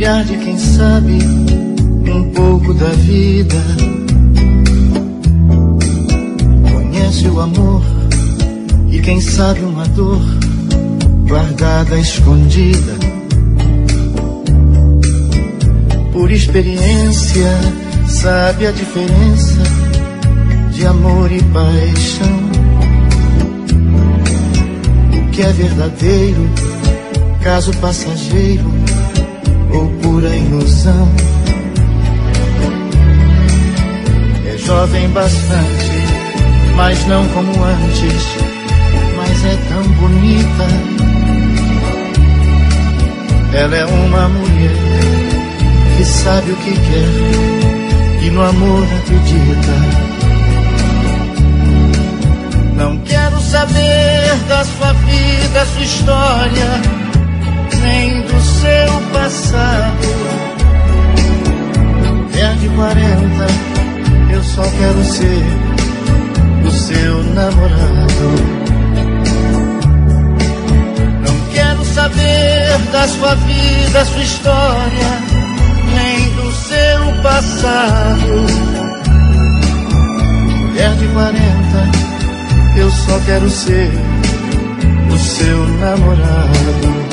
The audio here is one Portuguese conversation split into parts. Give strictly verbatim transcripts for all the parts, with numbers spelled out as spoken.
olhar de quem sabe um pouco da vida. Conhece o amor e quem sabe uma dor guardada, escondida. Por experiência sabe a diferença de amor e paixão. O que é verdadeiro, caso passageiro ou pura ilusão. É jovem bastante, mas não como antes, mas é tão bonita. Ela é uma mulher que sabe o que quer e no amor acredita. Não quero saber da sua vida, sua história, nem do seu passado. Mulher de quarenta, eu só quero ser o seu namorado. Não quero saber da sua vida, sua história, nem do seu passado. Mulher de quarenta, eu só quero ser o seu namorado.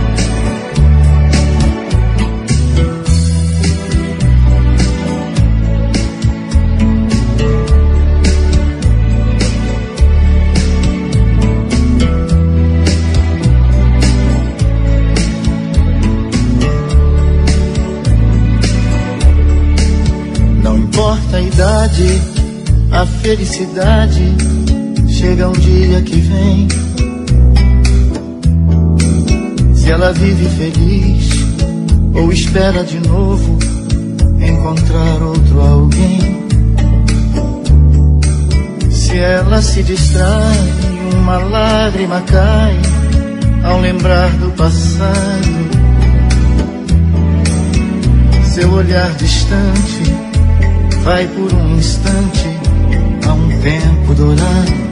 Não importa a idade, a felicidade chega um dia que vem. Se ela vive feliz ou espera de novo encontrar outro alguém. Se ela se distrai, uma lágrima cai ao lembrar do passado. Seu olhar distante vai por um instante a um tempo dourado.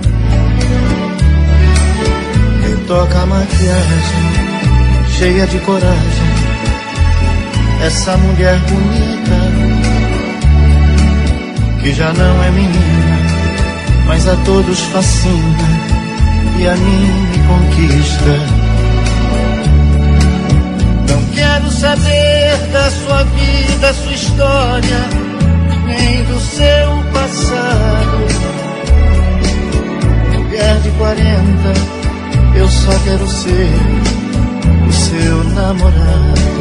Retoca a maquiagem, cheia de coragem, essa mulher bonita, que já não é menina, mas a todos fascina e a mim me conquista. Não quero saber da sua vida, sua história, nem do seu passado. Mulher de quarenta, eu só quero ser o seu namorado.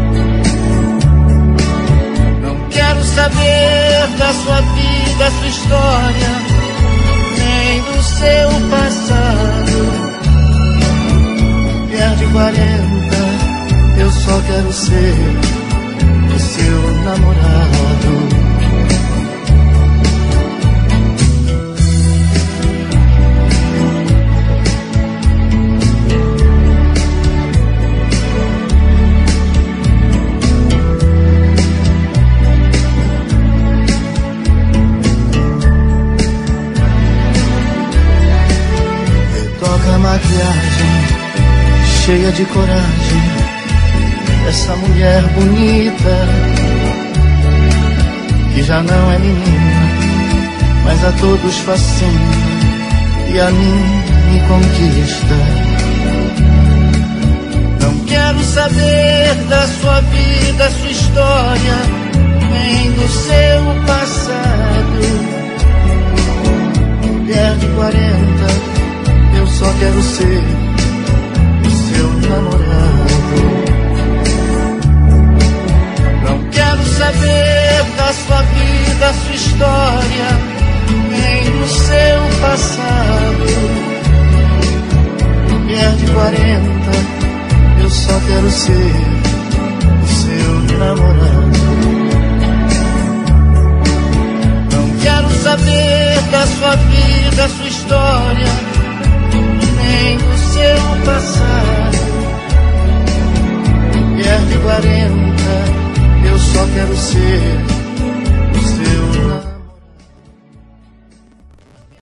Não quero saber da sua vida, sua história, nem do seu passado. Mulher de quarenta, eu só quero ser o seu namorado. Maquiagem, cheia de coragem, essa mulher bonita, que já não é menina, mas a todos fascina e a mim me conquista. Não quero saber da sua vida, sua história, nem do seu passado. Mulher de quarenta, eu só quero ser o seu namorado. Não quero saber da sua vida, sua história, nem do seu passado. Mulher de quarenta, eu só quero ser o seu namorado. Não quero saber da sua vida, sua história, nem do seu passado. Mulher de quarenta, eu só quero ser